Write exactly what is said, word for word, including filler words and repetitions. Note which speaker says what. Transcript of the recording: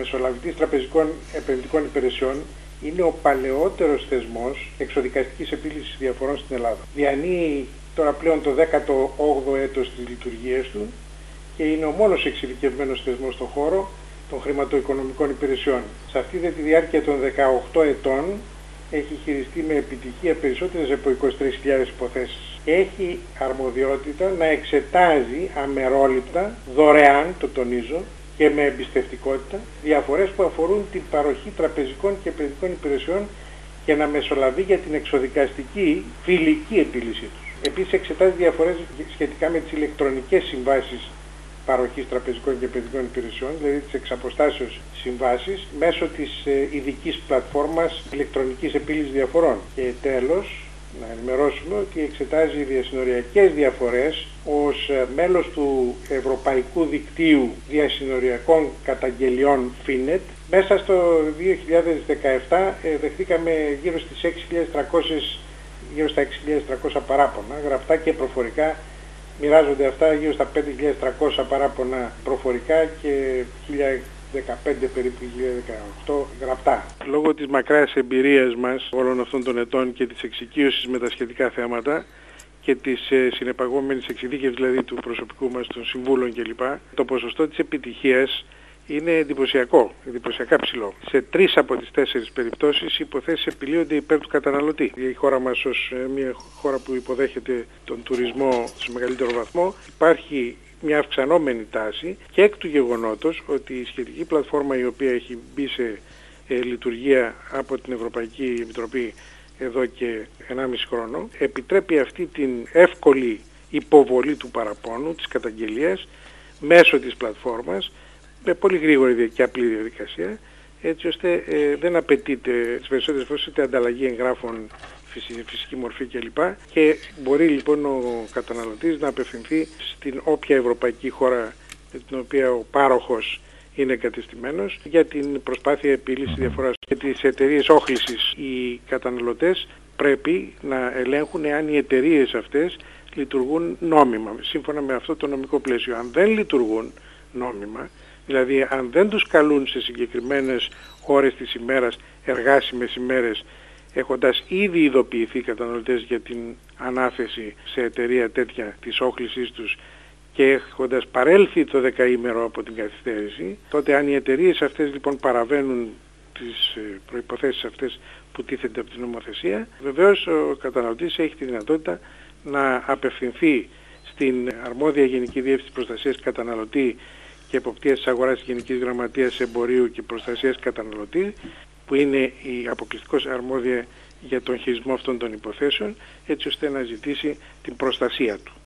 Speaker 1: μεσολαβητής τραπεζικών επενδυτικών υπηρεσιών είναι ο παλαιότερος θεσμός εξοδικαστικής επίλυσης διαφορών στην Ελλάδα. Διανύει τώρα πλέον το δέκατο όγδοο έτος της λειτουργίας του και είναι ο μόνος εξειδικευμένος θεσμός στον χώρο των χρηματοοικονομικών υπηρεσιών. Σε αυτή τη διάρκεια των δεκαοκτώ ετών έχει χειριστεί με επιτυχία περισσότερες από είκοσι τρεις χιλιάδες υποθέσεις. Έχει αρμοδιότητα να εξετάζει αμερόληπτα, δωρεάν, το τονίζω, και με εμπιστευτικότητα, διαφορές που αφορούν την παροχή τραπεζικών και επενδυτικών υπηρεσιών και να μεσολαβεί για την εξοδικαστική φιλική επίλυσή τους. Επίσης εξετάζει διαφορές σχετικά με τις ηλεκτρονικές συμβάσεις παροχής τραπεζικών και επενδυτικών υπηρεσιών, δηλαδή τις εξαποστάσεως συμβάσεις, μέσω της ειδικής πλατφόρμας ηλεκτρονικής επίλυσης διαφορών. Και τέλος, να ενημερώσουμε ότι εξετάζει διασυνοριακές διαφορές ως μέλος του Ευρωπαϊκού Δικτύου Διασυνοριακών Καταγγελιών φίνετ. Μέσα στο δύο χιλιάδες δεκαεπτά δεχτήκαμε γύρω στις έξι χιλιάδες τριακόσιες, γύρω στα έξι χιλιάδες τριακόσια παράπονα, γραπτά και προφορικά. Μοιράζονται αυτά γύρω στα πέντε χιλιάδες τριακόσια παράπονα προφορικά και χίλια δεκαπέντε περίπου χίλια δεκαοκτώ γραπτά. Λόγω της μακράς εμπειρίας μας όλων αυτών των ετών και της εξοικείωσης με τα σχετικά θέματα και της ε, συνεπαγόμενης εξειδίκευσης δηλαδή του προσωπικού μας, των συμβούλων κλπ. Το ποσοστό της επιτυχίας είναι εντυπωσιακό, εντυπωσιακά ψηλό. Σε τρεις από τις τέσσερις περιπτώσεις οι υποθέσεις επιλύονται υπέρ του καταναλωτή. Η χώρα μας ως ε, μια χώρα που υποδέχεται τον τουρισμό σε μεγαλύτερο βαθμό υπάρχει μια αυξανόμενη τάση και εκ του γεγονότος ότι η σχετική πλατφόρμα η οποία έχει μπει σε ε, λειτουργία από την Ευρωπαϊκή Επιτροπή εδώ και ενάμιση χρόνο επιτρέπει αυτή την εύκολη υποβολή του παραπώνου, της καταγγελίας μέσω της πλατφόρμας με πολύ γρήγορη και απλή διαδικασία, έτσι ώστε ε, δεν απαιτείται τις περισσότερες φορές είτε ανταλλαγή εγγράφων, φυσική μορφή κλπ. Και μπορεί λοιπόν ο καταναλωτής να απευθυνθεί στην όποια ευρωπαϊκή χώρα με την οποία ο πάροχος είναι εγκατεστημένος για την προσπάθεια επίλυσης διαφοράς. Για τις εταιρείες όχλησης οι καταναλωτές πρέπει να ελέγχουν εάν οι εταιρείες αυτές λειτουργούν νόμιμα, σύμφωνα με αυτό το νομικό πλαίσιο. Αν δεν λειτουργούν νόμιμα, δηλαδή αν δεν τους καλούν σε συγκεκριμένες ώρες της ημέρας, εργάσιμες ημέρες, έχοντας ήδη ειδοποιηθεί οι καταναλωτές για την ανάθεση σε εταιρεία τέτοια της όχλησής τους και έχοντας παρέλθει το δεκαήμερο από την καθυστέρηση, τότε αν οι εταιρείες αυτές λοιπόν παραβαίνουν τις προϋποθέσεις αυτές που τίθενται από την νομοθεσία, βεβαίως ο καταναλωτής έχει τη δυνατότητα να απευθυνθεί στην αρμόδια Γενική Διεύθυνση Προστασίας Καταναλωτή και Εποπτείας της Αγοράς της Γενικής Γραμματείας Εμπορίου και Προστασίας Καταναλωτή, που είναι η αποκλειστικώς αρμόδια για τον χειρισμό αυτών των υποθέσεων, έτσι ώστε να ζητήσει την προστασία του.